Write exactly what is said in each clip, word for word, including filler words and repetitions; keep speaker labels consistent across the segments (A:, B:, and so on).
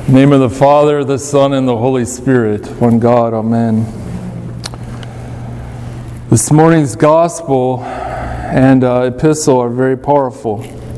A: In the name of the Father, the Son, and the Holy Spirit, one God, amen. This morning's gospel and uh, epistle are very powerful.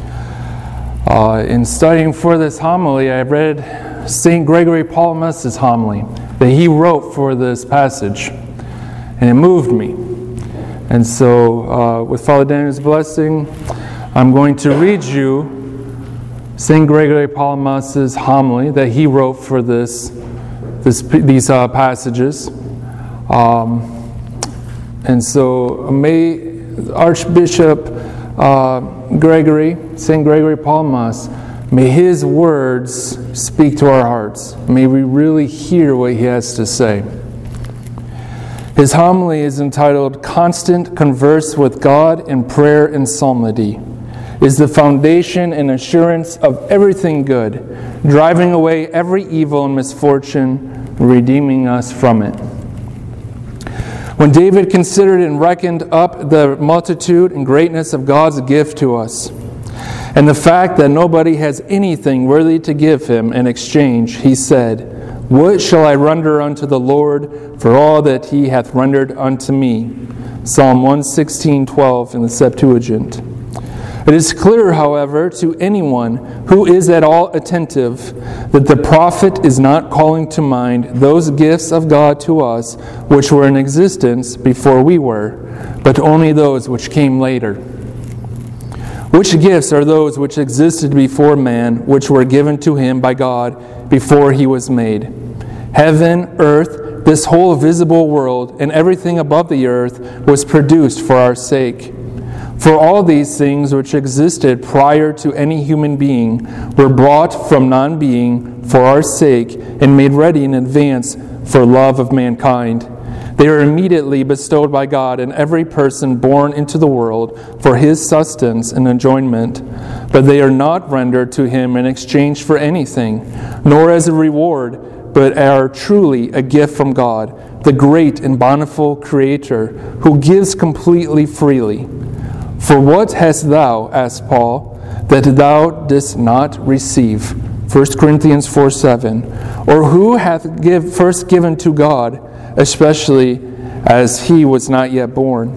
A: Uh, in studying for this homily, I read Saint Gregory Palamas' homily that he wrote for this passage, and it moved me. And so, uh, with Father Daniel's blessing, I'm going to read you Saint Gregory Palamas' homily that he wrote for this, this these uh, passages. Um, and so may Archbishop uh, Gregory, Saint Gregory Palamas, may his words speak to our hearts. May we really hear what he has to say. His homily is entitled, "Constant Converse with God in Prayer and Psalmody is the foundation and assurance of everything good, driving away every evil and misfortune, redeeming us from it." When David considered and reckoned up the multitude and greatness of God's gift to us, and the fact that nobody has anything worthy to give him in exchange, he said, "What shall I render unto the Lord for all that he hath rendered unto me?" Psalm one sixteen twelve in the Septuagint. It is clear, however, to anyone who is at all attentive that the prophet is not calling to mind those gifts of God to us which were in existence before we were, but only those which came later. Which gifts are those which existed before man, which were given to him by God before he was made? Heaven, earth, this whole visible world, and everything above the earth was produced for our sake. For all these things which existed prior to any human being were brought from non-being for our sake and made ready in advance for love of mankind. They are immediately bestowed by God in every person born into the world for his sustenance and enjoyment, but they are not rendered to him in exchange for anything, nor as a reward, but are truly a gift from God, the great and bountiful Creator, who gives completely freely. "For what hast thou," asked Paul, "that thou didst not receive?" First Corinthians four seven. "Or who hath give, first given to God, especially as he was not yet born?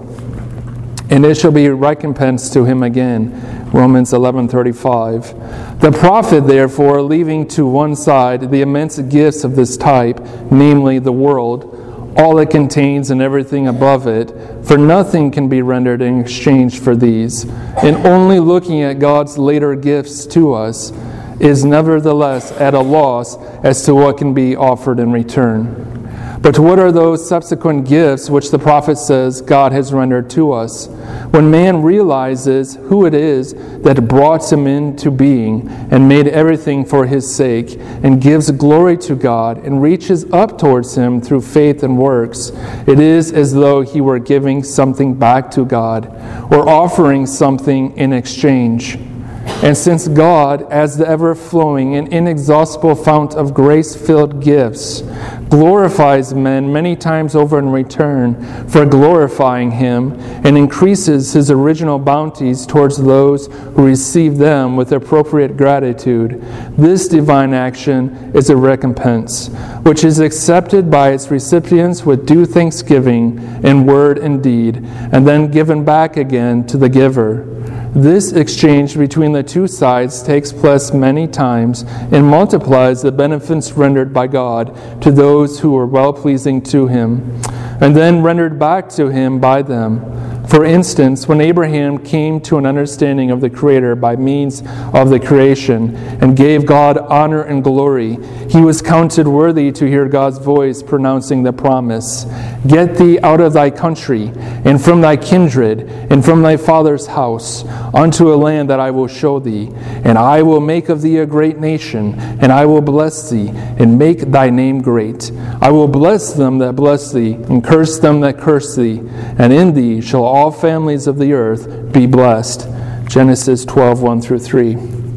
A: And it shall be recompensed to him again." Romans eleven thirty-five. The prophet, therefore, leaving to one side the immense gifts of this type, namely the world, all it contains and everything above it, for nothing can be rendered in exchange for these, and only looking at God's later gifts to us, is nevertheless at a loss as to what can be offered in return. But what are those subsequent gifts which the prophet says God has rendered to us? When man realizes who it is that brought him into being and made everything for his sake, and gives glory to God and reaches up towards him through faith and works, it is as though he were giving something back to God or offering something in exchange. And since God, as the ever-flowing and inexhaustible fount of grace-filled gifts, glorifies men many times over in return for glorifying Him, and increases His original bounties towards those who receive them with appropriate gratitude, this divine action is a recompense, which is accepted by its recipients with due thanksgiving in word and deed, and then given back again to the giver. This exchange between the two sides takes place many times and multiplies the benefits rendered by God to those who are well-pleasing to Him, and then rendered back to Him by them. For instance, when Abraham came to an understanding of the Creator by means of the creation and gave God honor and glory, he was counted worthy to hear God's voice pronouncing the promise, "Get thee out of thy country, and from thy kindred, and from thy father's house, unto a land that I will show thee. And I will make of thee a great nation, and I will bless thee, and make thy name great. I will bless them that bless thee, and curse them that curse thee. And in thee shall all families of the earth be blessed." Genesis twelve one through three.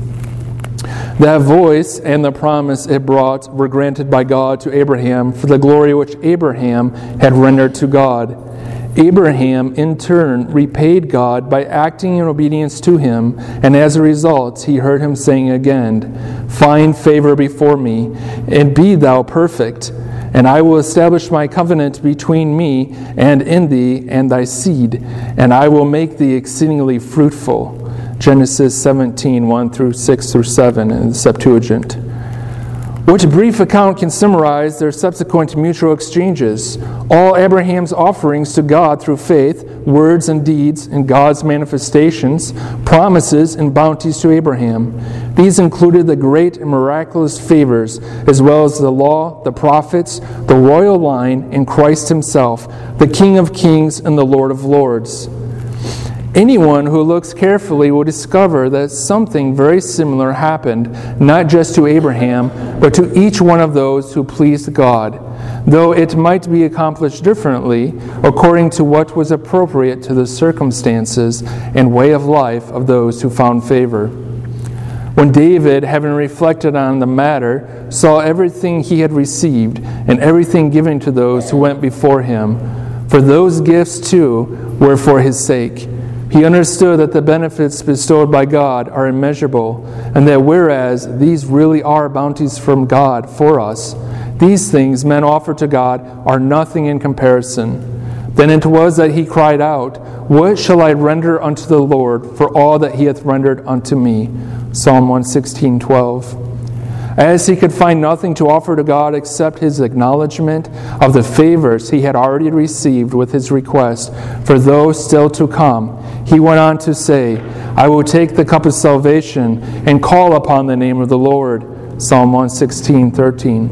A: That voice and the promise it brought were granted by God to Abraham for the glory which Abraham had rendered to God. Abraham, in turn, repaid God by acting in obedience to Him, and as a result, he heard Him saying again, Find favor before me, and be thou perfect. And I will establish my covenant between me and in thee and thy seed, and I will make thee exceedingly fruitful. Genesis seventeen, one through six through seven in the Septuagint. Which brief account can summarize their subsequent mutual exchanges. All Abraham's offerings to God through faith, words and deeds, and God's manifestations, promises, and bounties to Abraham. These included the great and miraculous favors, as well as the law, the prophets, the royal line, and Christ himself, the King of kings and the Lord of lords. Anyone who looks carefully will discover that something very similar happened, not just to Abraham, but to each one of those who pleased God, though it might be accomplished differently according to what was appropriate to the circumstances and way of life of those who found favor. When David, having reflected on the matter, saw everything he had received and everything given to those who went before him, for those gifts too were for his sake. He understood that the benefits bestowed by God are immeasurable, and that whereas these really are bounties from God for us, these things men offer to God are nothing in comparison. Then it was that he cried out, "What shall I render unto the Lord for all that he hath rendered unto me?" Psalm one sixteen, twelve. As he could find nothing to offer to God except his acknowledgement of the favors he had already received with his request for those still to come, he went on to say, "I will take the cup of salvation and call upon the name of the Lord." Psalm one sixteen, thirteen.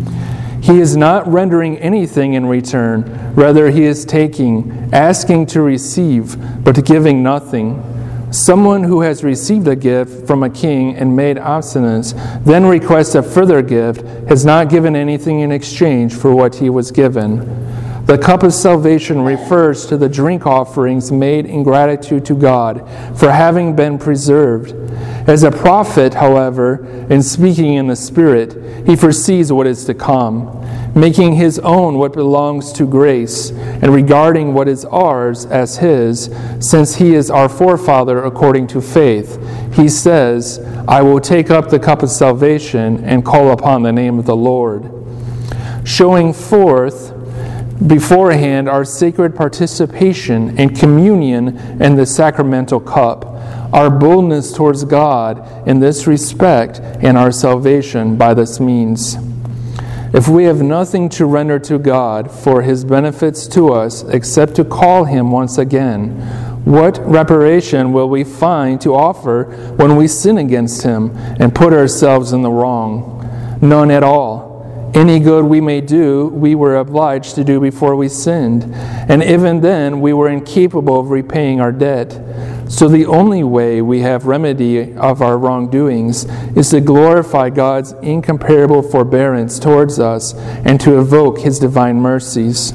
A: He is not rendering anything in return. Rather, he is taking, asking to receive, but giving nothing. Someone who has received a gift from a king and made obeisance, then requests a further gift, has not given anything in exchange for what he was given. The cup of salvation refers to the drink offerings made in gratitude to God for having been preserved. As a prophet, however, in speaking in the Spirit, he foresees what is to come, making his own what belongs to grace, and regarding what is ours as his, since he is our forefather according to faith. He says, "I will take up the cup of salvation and call upon the name of the Lord," showing forth beforehand our sacred participation and communion in the sacramental cup, our boldness towards God in this respect, and our salvation by this means. If we have nothing to render to God for his benefits to us except to call him once again, what reparation will we find to offer when we sin against him and put ourselves in the wrong? None at all. Any good we may do, we were obliged to do before we sinned, and even then we were incapable of repaying our debt. So the only way we have remedy of our wrongdoings is to glorify God's incomparable forbearance towards us and to evoke his divine mercies.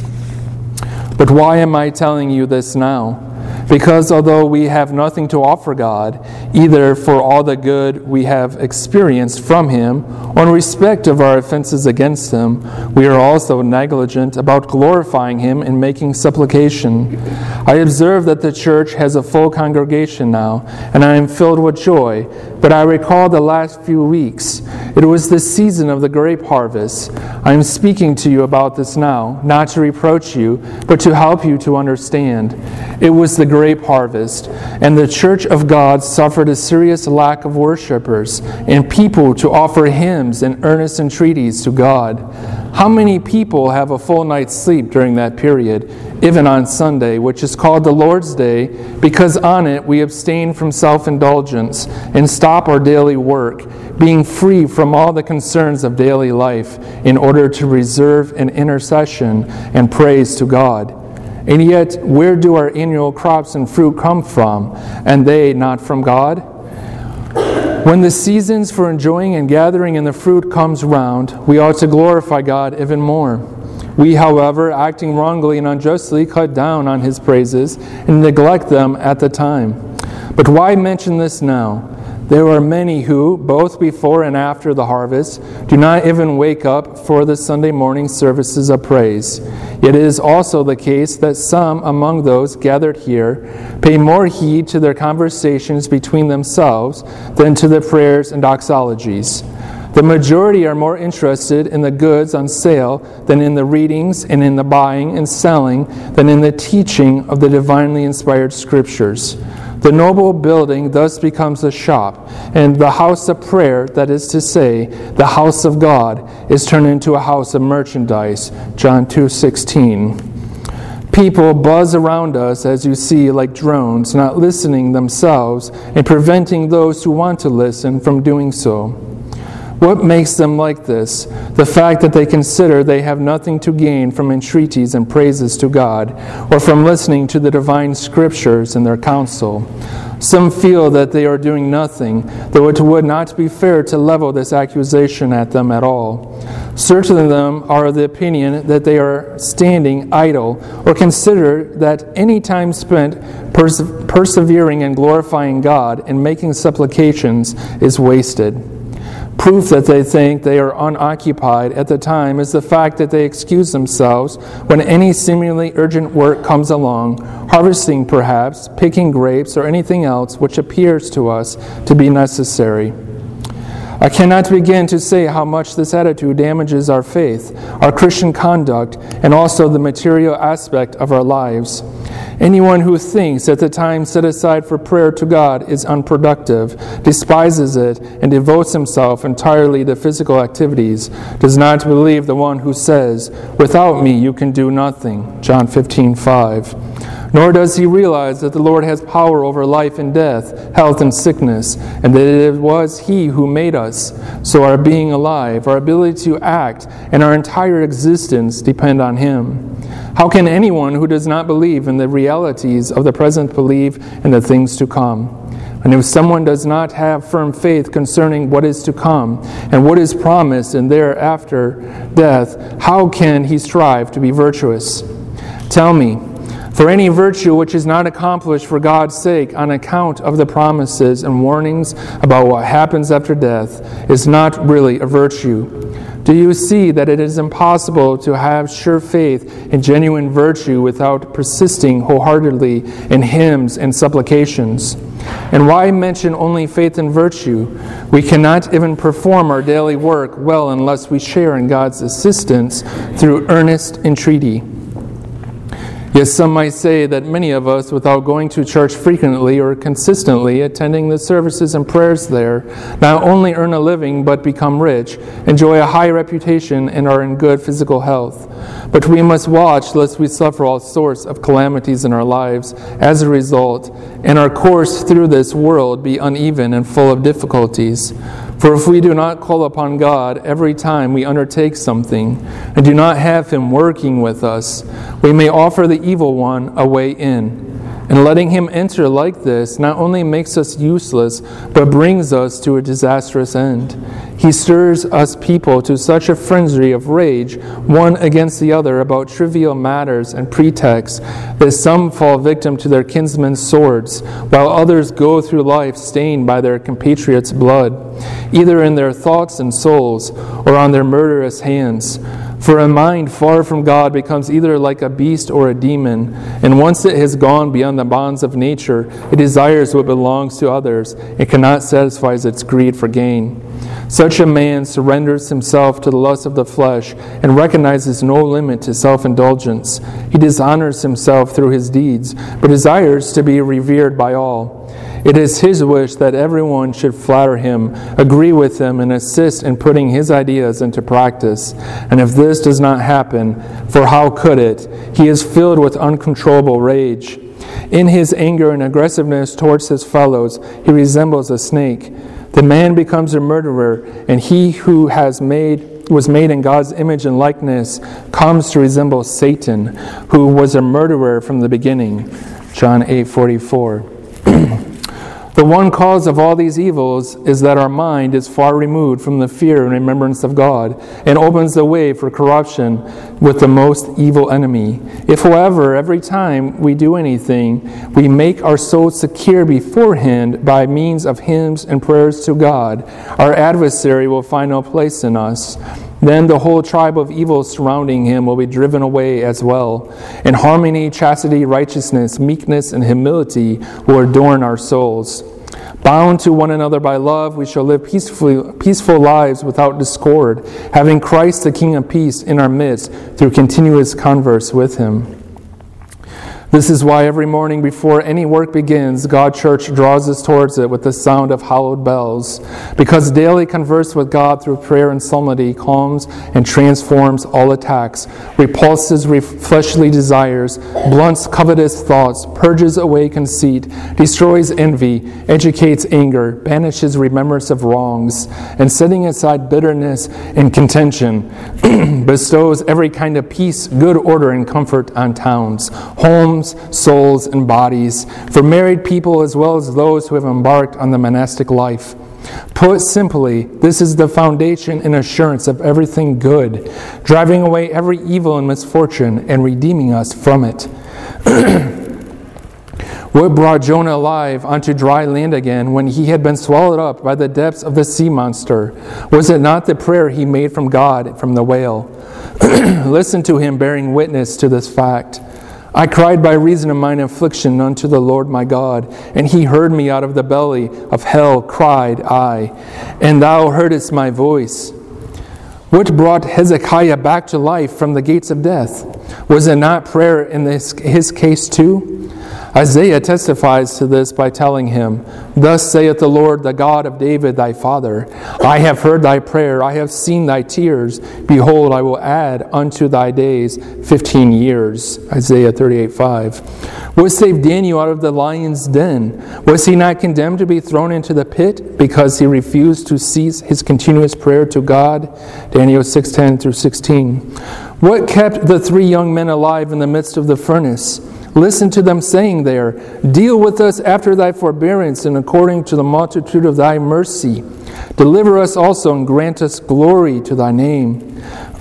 A: But why am I telling you this now? Because although we have nothing to offer God, either for all the good we have experienced from him, or in respect of our offenses against him, we are also negligent about glorifying him and making supplication. I observe that the church has a full congregation now, and I am filled with joy. But I recall the last few weeks. It was the season of the grape harvest. I am speaking to you about this now, not to reproach you, but to help you to understand. It was the grape harvest, and the church of God suffered a serious lack of worshipers and people to offer hymns and earnest entreaties to God. How many people have a full night's sleep during that period, even on Sunday, which is called the Lord's Day, because on it we abstain from self-indulgence and stop our daily work, being free from all the concerns of daily life, in order to reserve an intercession and praise to God? And yet, where do our annual crops and fruit come from, and they not from God? When the seasons for enjoying and gathering in the fruit comes round, we ought to glorify God even more. We, however, acting wrongly and unjustly, cut down on his praises and neglect them at the time. But why mention this now? There are many who, both before and after the harvest, do not even wake up for the Sunday morning services of praise. Yet it is also the case that some among those gathered here pay more heed to their conversations between themselves than to the prayers and doxologies. The majority are more interested in the goods on sale than in the readings and in the buying and selling than in the teaching of the divinely inspired Scriptures. The noble building thus becomes a shop, and the house of prayer, that is to say, the house of God, is turned into a house of merchandise. John two sixteen. People buzz around us, as you see, like drones, not listening themselves and preventing those who want to listen from doing so. What makes them like this? The fact that they consider they have nothing to gain from entreaties and praises to God, or from listening to the divine Scriptures and their counsel. Some feel that they are doing nothing, though it would not be fair to level this accusation at them at all. Certain of them are of the opinion that they are standing idle, or consider that any time spent perse- persevering and glorifying God and making supplications is wasted. Proof that they think they are unoccupied at the time is the fact that they excuse themselves when any seemingly urgent work comes along, harvesting perhaps, picking grapes, or anything else which appears to us to be necessary. I cannot begin to say how much this attitude damages our faith, our Christian conduct, and also the material aspect of our lives. Anyone who thinks that the time set aside for prayer to God is unproductive, despises it, and devotes himself entirely to physical activities, does not believe the one who says, "Without me you can do nothing," John fifteen five. Nor does he realize that the Lord has power over life and death, health and sickness, and that it was He who made us. So our being alive, our ability to act, and our entire existence depend on Him. How can anyone who does not believe in the realities of the present believe in the things to come? And if someone does not have firm faith concerning what is to come and what is promised in thereafter death, how can he strive to be virtuous? Tell me, for any virtue which is not accomplished for God's sake on account of the promises and warnings about what happens after death is not really a virtue. Do you see that it is impossible to have sure faith and genuine virtue without persisting wholeheartedly in hymns and supplications? And why mention only faith and virtue? We cannot even perform our daily work well unless we share in God's assistance through earnest entreaty. Yes, some might say that many of us, without going to church frequently or consistently attending the services and prayers there, not only earn a living but become rich, enjoy a high reputation, and are in good physical health. But we must watch lest we suffer all sorts of calamities in our lives as a result, and our course through this world be uneven and full of difficulties. For if we do not call upon God every time we undertake something, and do not have Him working with us, we may offer the evil one a way in. And letting him enter like this not only makes us useless, but brings us to a disastrous end. He stirs us people to such a frenzy of rage, one against the other, about trivial matters and pretexts, that some fall victim to their kinsmen's swords, while others go through life stained by their compatriots' blood, either in their thoughts and souls, or on their murderous hands. For a mind far from God becomes either like a beast or a demon, and once it has gone beyond the bonds of nature, it desires what belongs to others, and cannot satisfy its greed for gain. Such a man surrenders himself to the lust of the flesh and recognizes no limit to self-indulgence. He dishonors himself through his deeds, but desires to be revered by all. It is his wish that everyone should flatter him, agree with him, and assist in putting his ideas into practice. And if this does not happen, for how could it? He is filled with uncontrollable rage. In his anger and aggressiveness towards his fellows, he resembles a snake. The man becomes a murderer, and he who has made was made in God's image and likeness comes to resemble Satan, who was a murderer from the beginning. John eight forty-four. The one cause of all these evils is that our mind is far removed from the fear and remembrance of God, and opens the way for corruption with the most evil enemy. If, however, every time we do anything, we make our souls secure beforehand by means of hymns and prayers to God, our adversary will find no place in us. Then the whole tribe of evil surrounding him will be driven away as well. And harmony, chastity, righteousness, meekness, and humility will adorn our souls. Bound to one another by love, we shall live peacefully, peaceful lives without discord, having Christ the King of peace in our midst through continuous converse with him. This is why every morning before any work begins, God Church draws us towards it with the sound of hallowed bells, because daily converse with God through prayer and psalmody calms and transforms all attacks, repulses fleshly desires, blunts covetous thoughts, purges away conceit, destroys envy, educates anger, banishes remembrance of wrongs, and setting aside bitterness and contention, bestows every kind of peace, good order, and comfort on towns, homes, souls, and bodies, for married people as well as those who have embarked on the monastic life. Put simply, this is the foundation and assurance of everything good, driving away every evil and misfortune and redeeming us from it. What brought Jonah alive onto dry land again when he had been swallowed up by the depths of the sea monster? Was it not the prayer he made from God from the whale? Listen to him bearing witness to this fact. I cried by reason of mine affliction unto the Lord my God, and he heard me out of the belly of hell, cried I, and thou heardest my voice. What brought Hezekiah back to life from the gates of death? Was it not prayer in this, his case too? Isaiah testifies to this by telling him, Thus saith the Lord, the God of David thy father, I have heard thy prayer, I have seen thy tears. Behold, I will add unto thy days fifteen years. Isaiah thirty-eight five. What saved Daniel out of the lion's den? Was he not condemned to be thrown into the pit because he refused to cease his continuous prayer to God? Daniel six ten through sixteen. What kept the three young men alive in the midst of the furnace? Listen to them saying there, Deal with us after thy forbearance and according to the multitude of thy mercy. Deliver us also and grant us glory to thy name.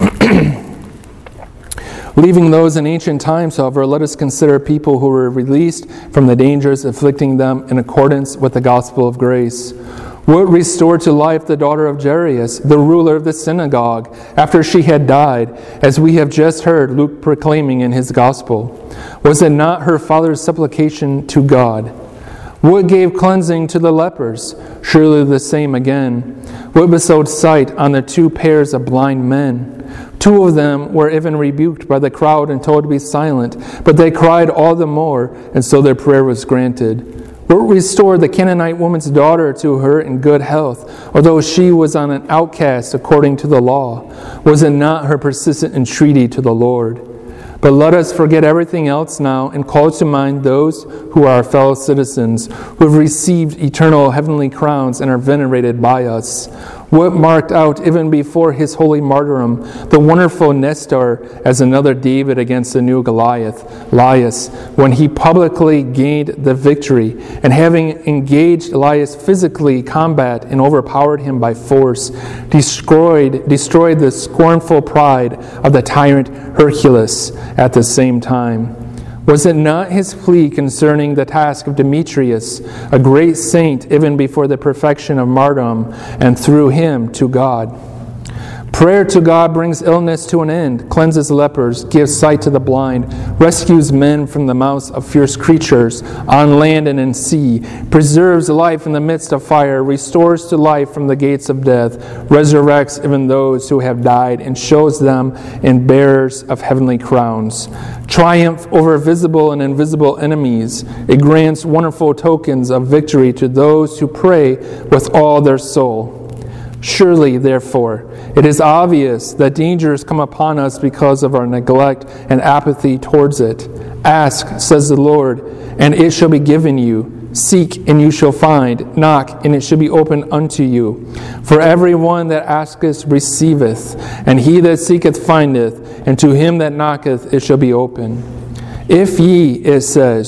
A: Leaving those in ancient times, however, let us consider people who were released from the dangers afflicting them in accordance with the gospel of grace. What restored to life the daughter of Jairus, the ruler of the synagogue, after she had died, as we have just heard Luke proclaiming in his gospel? Was it not her father's supplication to God? What gave cleansing to the lepers? Surely the same again. What bestowed sight on the two pairs of blind men? Two of them were even rebuked by the crowd and told to be silent, but they cried all the more, and so their prayer was granted. What restored the Canaanite woman's daughter to her in good health, although she was on an outcast according to the law? Was it not her persistent entreaty to the Lord? But let us forget everything else now and call to mind those who are our fellow citizens, who have received eternal heavenly crowns and are venerated by us. What marked out, even before his holy martyrdom, the wonderful Nestor as another David against the new Goliath, Laius, when he publicly gained the victory, and having engaged Laius physically combat and overpowered him by force, destroyed, destroyed the scornful pride of the tyrant Hercules at the same time. Was it not his plea concerning the task of Demetrius, a great saint even before the perfection of martyrdom, and through him to God? Prayer to God brings illness to an end, cleanses lepers, gives sight to the blind, rescues men from the mouths of fierce creatures on land and in sea, preserves life in the midst of fire, restores to life from the gates of death, resurrects even those who have died, and shows them in bearers of heavenly crowns. Triumph over visible and invisible enemies. It grants wonderful tokens of victory to those who pray with all their soul. Surely, therefore, it is obvious that dangers come upon us because of our neglect and apathy towards it. Ask, says the Lord, and it shall be given you. Seek, and you shall find. Knock, and it shall be opened unto you. For every one that asketh receiveth, and he that seeketh findeth, and to him that knocketh it shall be opened. If ye, it says,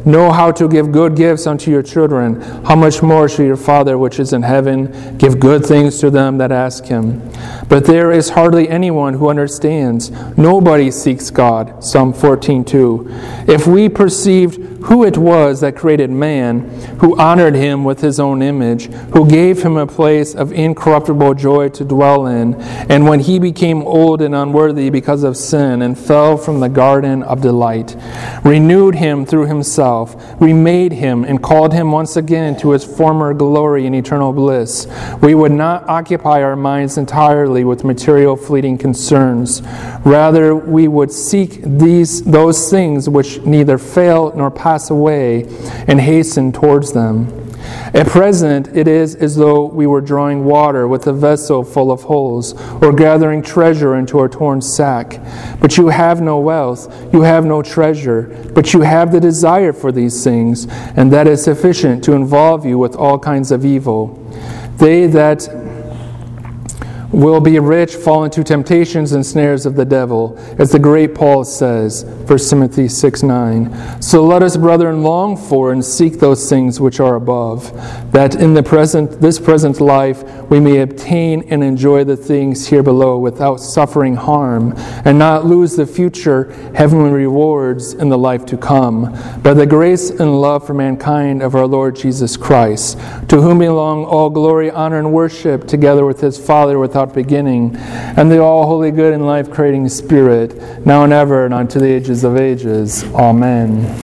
A: know how to give good gifts unto your children, how much more shall your Father which is in heaven give good things to them that ask him? But there is hardly anyone who understands. Nobody seeks God. Psalm fourteen two. If we perceived who it was that created man, who honored him with his own image, who gave him a place of incorruptible joy to dwell in, and when he became old and unworthy because of sin and fell from the garden of delight, renewed him through himself, remade him, and called him once again to his former glory and eternal bliss, we would not occupy our minds entirely with material fleeting concerns. Rather, we would seek these those things which neither fail nor pass away and hasten towards them. At present, it is as though we were drawing water with a vessel full of holes, or gathering treasure into a torn sack. But you have no wealth, you have no treasure, but you have the desire for these things, and that is sufficient to involve you with all kinds of evil. They that will be rich fall into temptations and snares of the devil, as the great Paul says, First Timothy six nine. So let us, brethren, long for and seek those things which are above, that in the present this present life we may obtain and enjoy the things here below without suffering harm, and not lose the future heavenly rewards in the life to come, by the grace and love for mankind of our Lord Jesus Christ, to whom belong all glory, honor, and worship, together with his Father without beginning, and the all holy, good, and life-creating Spirit, now and ever, and unto the ages of ages. Amen.